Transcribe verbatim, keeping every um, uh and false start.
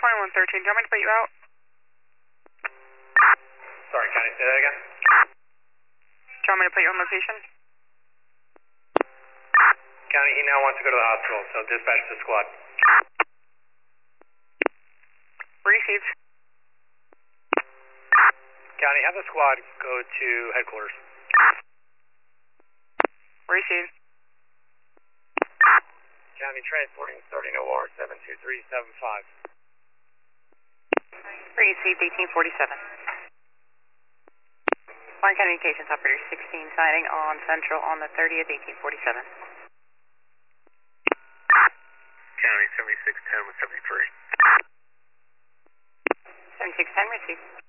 twenty-one thirteen, do you want me to put you out? Sorry, can I say that again? Do you want me to put you on location? County, he now wants to go to the hospital, so dispatch the squad. Received. County, have the squad go to headquarters. Received. County transporting starting O R seven two three seven five. Received, eighteen forty-seven. Warren County Communications Operator sixteen signing on Central on the thirtieth, eighteen forty-seven. County seventy-six ten with seventy-three. seventy-six ten, received.